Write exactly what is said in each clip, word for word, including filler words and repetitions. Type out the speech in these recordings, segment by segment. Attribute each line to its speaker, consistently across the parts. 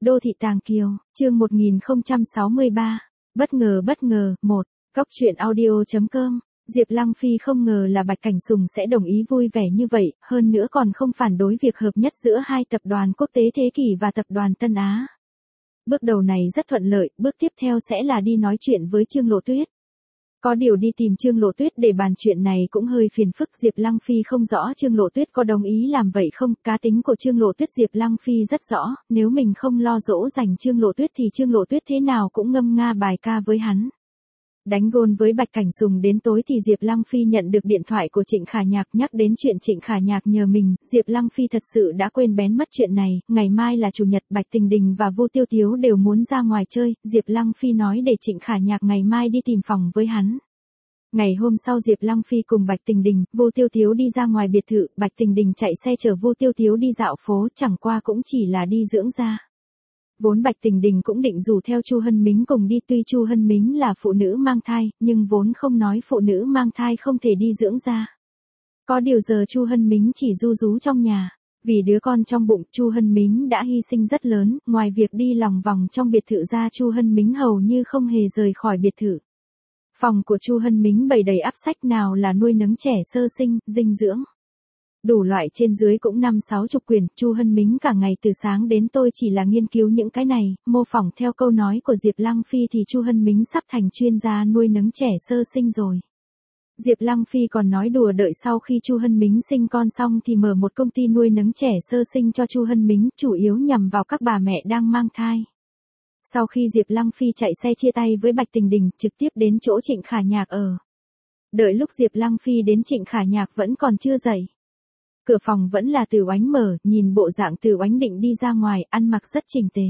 Speaker 1: Đô thị Tàng Kiều, chương một nghìn không trăm sáu mươi ba. Bất ngờ bất ngờ, một. Góc truyện audio chấm com. Diệp Lăng Phi không ngờ là Bạch Cảnh Sùng sẽ đồng ý vui vẻ như vậy, hơn nữa còn không phản đối việc hợp nhất giữa hai tập đoàn Quốc tế Thế Kỷ và tập đoàn Tân Á. Bước đầu này rất thuận lợi, bước tiếp theo sẽ là đi nói chuyện với Trương Lộ Tuyết. Có điều đi tìm Trương Lộ Tuyết để bàn chuyện này cũng hơi phiền phức, Diệp Lăng Phi không rõ Trương Lộ Tuyết có đồng ý làm vậy không, cá tính của Trương Lộ Tuyết Diệp Lăng Phi rất rõ, nếu mình không lo dỗ dành Trương Lộ Tuyết thì Trương Lộ Tuyết thế nào cũng ngâm nga bài ca với hắn. Đánh gôn với Bạch Cảnh Sùng đến tối thì Diệp Lăng Phi nhận được điện thoại của Trịnh Khả Nhạc nhắc đến chuyện Trịnh Khả Nhạc nhờ mình, Diệp Lăng Phi thật sự đã quên bén mất chuyện này, ngày mai là chủ nhật, Bạch Tình Đình và Vu Tiêu Tiếu đều muốn ra ngoài chơi, Diệp Lăng Phi nói để Trịnh Khả Nhạc ngày mai đi tìm phòng với hắn. Ngày hôm sau Diệp Lăng Phi cùng Bạch Tình Đình, Vu Tiêu Tiếu đi ra ngoài biệt thự, Bạch Tình Đình chạy xe chở Vu Tiêu Tiếu đi dạo phố, chẳng qua cũng chỉ là đi dưỡng da. Vốn Bạch Tình Đình cũng định rủ theo Chu Hân Mính cùng đi, tuy Chu Hân Mính là phụ nữ mang thai, nhưng vốn không nói phụ nữ mang thai không thể đi dưỡng da. Có điều giờ Chu Hân Mính chỉ ru rú trong nhà, vì đứa con trong bụng Chu Hân Mính đã hy sinh rất lớn, ngoài việc đi lòng vòng trong biệt thự ra Chu Hân Mính hầu như không hề rời khỏi biệt thự. Phòng của Chu Hân Mính bày đầy ắp sách, nào là nuôi nấng trẻ sơ sinh, dinh dưỡng. Đủ loại trên dưới cũng năm sáu chục quyển, Chu Hân Mính cả ngày từ sáng đến tối chỉ là nghiên cứu những cái này, mô phỏng theo câu nói của Diệp Lăng Phi thì Chu Hân Mính sắp thành chuyên gia nuôi nấng trẻ sơ sinh rồi. Diệp Lăng Phi còn nói đùa đợi sau khi Chu Hân Mính sinh con xong thì mở một công ty nuôi nấng trẻ sơ sinh cho Chu Hân Mính, chủ yếu nhằm vào các bà mẹ đang mang thai. Sau khi Diệp Lăng Phi chạy xe chia tay với Bạch Tình Đình, trực tiếp đến chỗ Trịnh Khả Nhạc ở. Đợi lúc Diệp Lăng Phi đến Trịnh Khả Nhạc vẫn còn chưa dậy. Cửa phòng vẫn là Từ Oánh mở, nhìn bộ dạng Từ Oánh định đi ra ngoài, ăn mặc rất chỉnh tề.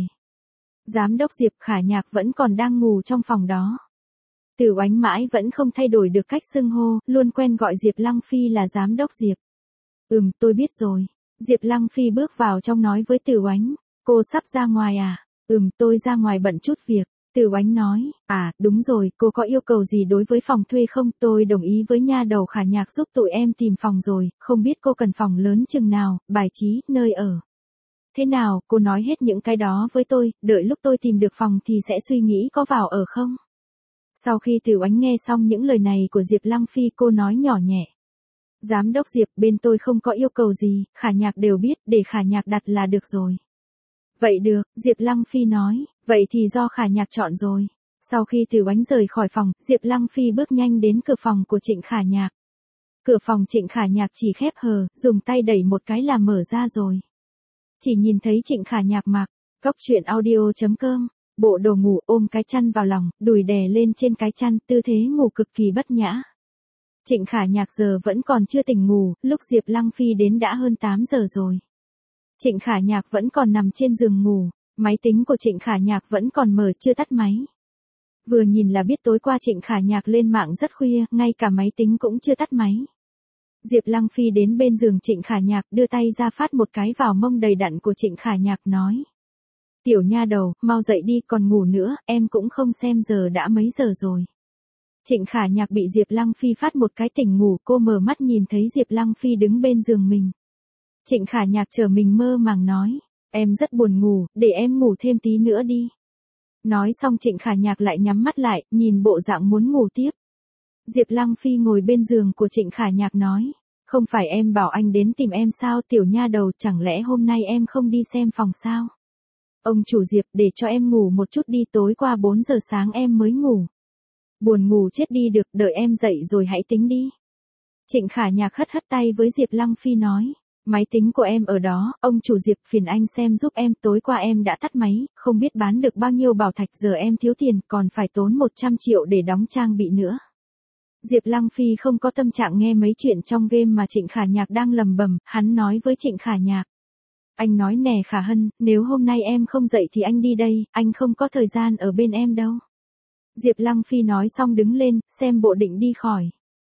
Speaker 1: Giám đốc Diệp Khả Nhạc vẫn còn đang ngủ trong phòng đó. Từ Oánh mãi vẫn không thay đổi được cách xưng hô, luôn quen gọi Diệp Lăng Phi là giám đốc Diệp. Ừm, tôi biết rồi. Diệp Lăng Phi bước vào trong nói với Từ Oánh, cô sắp ra ngoài à? Ừm, tôi ra ngoài bận chút việc. Từ Oánh nói, à, đúng rồi, cô có yêu cầu gì đối với phòng thuê không? Tôi đồng ý với nha đầu Khả Nhạc giúp tụi em tìm phòng rồi, không biết cô cần phòng lớn chừng nào, bài trí, nơi ở. Thế nào, cô nói hết những cái đó với tôi, đợi lúc tôi tìm được phòng thì sẽ suy nghĩ có vào ở không? Sau khi Từ Oánh nghe xong những lời này của Diệp Lăng Phi, cô nói nhỏ nhẹ. Giám đốc Diệp, bên tôi không có yêu cầu gì, Khả Nhạc đều biết, để Khả Nhạc đặt là được rồi. Vậy được, Diệp Lăng Phi nói, vậy thì do Khả Nhạc chọn rồi. Sau khi Từ Oánh rời khỏi phòng, Diệp Lăng Phi bước nhanh đến cửa phòng của Trịnh Khả Nhạc. Cửa phòng Trịnh Khả Nhạc chỉ khép hờ, dùng tay đẩy một cái là mở ra rồi. Chỉ nhìn thấy Trịnh Khả Nhạc mặc, góc truyện audio chấm com, bộ đồ ngủ, ôm cái chăn vào lòng, đùi đè lên trên cái chăn, tư thế ngủ cực kỳ bất nhã. Trịnh Khả Nhạc giờ vẫn còn chưa tỉnh ngủ, lúc Diệp Lăng Phi đến đã hơn tám giờ rồi. Trịnh Khả Nhạc vẫn còn nằm trên giường ngủ, máy tính của Trịnh Khả Nhạc vẫn còn mở chưa tắt máy. Vừa nhìn là biết tối qua Trịnh Khả Nhạc lên mạng rất khuya, ngay cả máy tính cũng chưa tắt máy. Diệp Lăng Phi đến bên giường Trịnh Khả Nhạc, đưa tay ra phát một cái vào mông đầy đặn của Trịnh Khả Nhạc nói. Tiểu nha đầu, mau dậy đi, còn ngủ nữa, em cũng không xem giờ đã mấy giờ rồi. Trịnh Khả Nhạc bị Diệp Lăng Phi phát một cái tỉnh ngủ, cô mở mắt nhìn thấy Diệp Lăng Phi đứng bên giường mình. Trịnh Khả Nhạc chờ mình mơ màng nói, em rất buồn ngủ, để em ngủ thêm tí nữa đi. Nói xong Trịnh Khả Nhạc lại nhắm mắt lại, nhìn bộ dạng muốn ngủ tiếp. Diệp Lăng Phi ngồi bên giường của Trịnh Khả Nhạc nói, không phải em bảo anh đến tìm em sao, tiểu nha đầu, chẳng lẽ hôm nay em không đi xem phòng sao? Ông chủ Diệp, để cho em ngủ một chút đi, tối qua bốn giờ sáng em mới ngủ. Buồn ngủ chết đi được, đợi em dậy rồi hãy tính đi. Trịnh Khả Nhạc hất hất tay với Diệp Lăng Phi nói. Máy tính của em ở đó, ông chủ Diệp, phiền anh xem giúp em, tối qua em đã tắt máy, không biết bán được bao nhiêu bảo thạch, giờ em thiếu tiền, còn phải tốn một trăm triệu để đóng trang bị nữa. Diệp Lăng Phi không có tâm trạng nghe mấy chuyện trong game mà Trịnh Khả Nhạc đang lầm bầm, hắn nói với Trịnh Khả Nhạc. Anh nói nè Khả Hân, nếu hôm nay em không dậy thì anh đi đây, anh không có thời gian ở bên em đâu. Diệp Lăng Phi nói xong đứng lên, xem bộ định đi khỏi.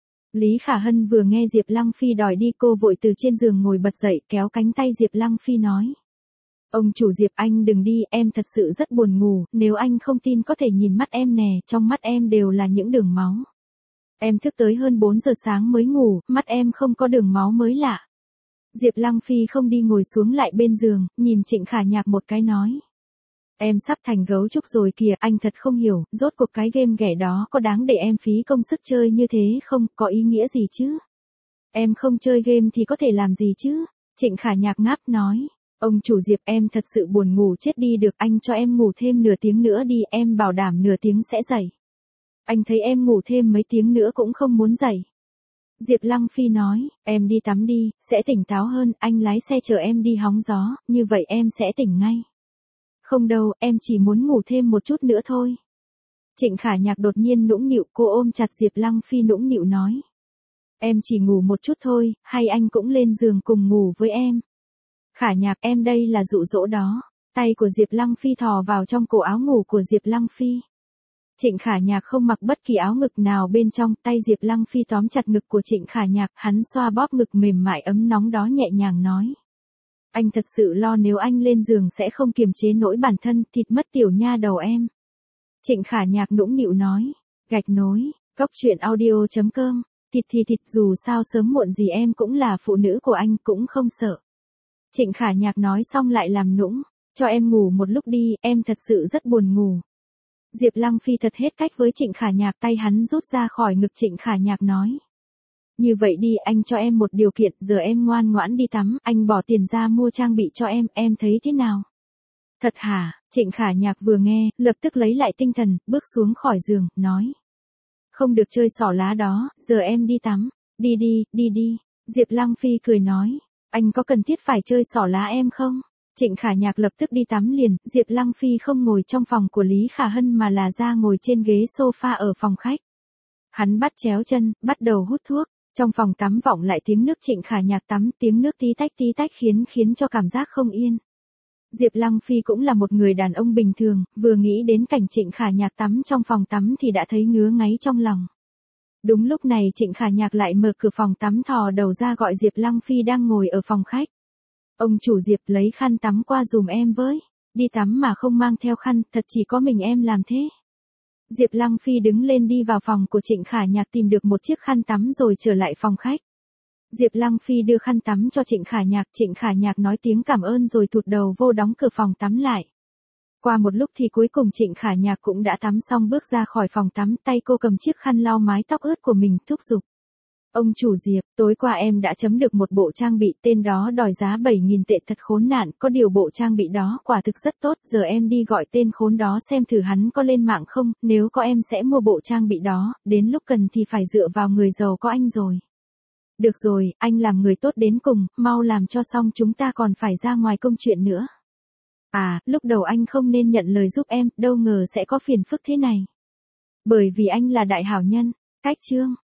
Speaker 1: Lý Khả Hân vừa nghe Diệp Lăng Phi đòi đi, cô vội từ trên giường ngồi bật dậy, kéo cánh tay Diệp Lăng Phi nói. Ông chủ Diệp, anh đừng đi, em thật sự rất buồn ngủ, nếu anh không tin có thể nhìn mắt em nè, trong mắt em đều là những đường máu. Em thức tới hơn bốn giờ sáng mới ngủ, mắt em không có đường máu mới lạ. Diệp Lăng Phi không đi, ngồi xuống lại bên giường, nhìn Trịnh Khả Nhạc một cái nói. Em sắp thành gấu trúc rồi kìa, anh thật không hiểu, rốt cuộc cái game ghẻ đó có đáng để em phí công sức chơi như thế không, có ý nghĩa gì chứ? Em không chơi game thì có thể làm gì chứ? Trịnh Khả Nhạc ngáp nói. Ông chủ Diệp, em thật sự buồn ngủ chết đi được, anh cho em ngủ thêm nửa tiếng nữa đi, em bảo đảm nửa tiếng sẽ dậy. Anh thấy em ngủ thêm mấy tiếng nữa cũng không muốn dậy. Diệp Lăng Phi nói, em đi tắm đi, sẽ tỉnh táo hơn, anh lái xe chở em đi hóng gió, như vậy em sẽ tỉnh ngay. Không đâu, em chỉ muốn ngủ thêm một chút nữa thôi. Trịnh Khả Nhạc đột nhiên nũng nịu, cô ôm chặt Diệp Lăng Phi nũng nịu nói. Em chỉ ngủ một chút thôi, hay anh cũng lên giường cùng ngủ với em. Khả Nhạc, em đây là dụ dỗ đó. Tay của Diệp Lăng Phi thò vào trong cổ áo ngủ của Diệp Lăng Phi. Trịnh Khả Nhạc không mặc bất kỳ áo ngực nào bên trong, tay Diệp Lăng Phi tóm chặt ngực của Trịnh Khả Nhạc, hắn xoa bóp ngực mềm mại ấm nóng đó nhẹ nhàng nói. Anh thật sự lo nếu anh lên giường sẽ không kiềm chế nổi bản thân, thịt mất tiểu nha đầu em. Trịnh Khả Nhạc nũng nịu nói. Gạch nối, góc truyện audio chấm com, thịt thì thịt, dù sao sớm muộn gì em cũng là phụ nữ của anh, cũng không sợ. Trịnh Khả Nhạc nói xong lại làm nũng, cho em ngủ một lúc đi, em thật sự rất buồn ngủ. Diệp Lăng Phi thật hết cách với Trịnh Khả Nhạc, tay hắn rút ra khỏi ngực Trịnh Khả Nhạc nói. Như vậy đi, anh cho em một điều kiện, giờ em ngoan ngoãn đi tắm, anh bỏ tiền ra mua trang bị cho em, em thấy thế nào? Thật hả? Trịnh Khả Nhạc vừa nghe, lập tức lấy lại tinh thần, bước xuống khỏi giường, nói. Không được chơi xỏ lá đó, giờ em đi tắm. Đi đi, đi đi. Diệp Lăng Phi cười nói. Anh có cần thiết phải chơi xỏ lá em không? Trịnh Khả Nhạc lập tức đi tắm liền, Diệp Lăng Phi không ngồi trong phòng của Lý Khả Hân mà là ra ngồi trên ghế sofa ở phòng khách. Hắn bắt chéo chân, bắt đầu hút thuốc. Trong phòng tắm vọng lại tiếng nước Trịnh Khả Nhạc tắm, tiếng nước tí tách tí tách khiến khiến cho cảm giác không yên. Diệp Lăng Phi cũng là một người đàn ông bình thường, vừa nghĩ đến cảnh Trịnh Khả Nhạc tắm trong phòng tắm thì đã thấy ngứa ngáy trong lòng. Đúng lúc này Trịnh Khả Nhạc lại mở cửa phòng tắm thò đầu ra gọi Diệp Lăng Phi đang ngồi ở phòng khách. Ông chủ Diệp, lấy khăn tắm qua dùm em với. Đi tắm mà không mang theo khăn, thật chỉ có mình em làm thế. Diệp Lăng Phi đứng lên đi vào phòng của Trịnh Khả Nhạc tìm được một chiếc khăn tắm rồi trở lại phòng khách. Diệp Lăng Phi đưa khăn tắm cho Trịnh Khả Nhạc, Trịnh Khả Nhạc nói tiếng cảm ơn rồi thụt đầu vô đóng cửa phòng tắm lại. Qua một lúc thì cuối cùng Trịnh Khả Nhạc cũng đã tắm xong bước ra khỏi phòng tắm, tay cô cầm chiếc khăn lau mái tóc ướt của mình, thúc giục. Ông chủ Diệp, tối qua em đã chấm được một bộ trang bị, tên đó đòi giá bảy nghìn tệ, thật khốn nạn, có điều bộ trang bị đó quả thực rất tốt, giờ em đi gọi tên khốn đó xem thử hắn có lên mạng không, nếu có em sẽ mua bộ trang bị đó, đến lúc cần thì phải dựa vào người giàu có anh rồi. Được rồi, anh làm người tốt đến cùng, mau làm cho xong, chúng ta còn phải ra ngoài công chuyện nữa. À, lúc đầu anh không nên nhận lời giúp em, đâu ngờ sẽ có phiền phức thế này. Bởi vì anh là đại hảo nhân. Cách chương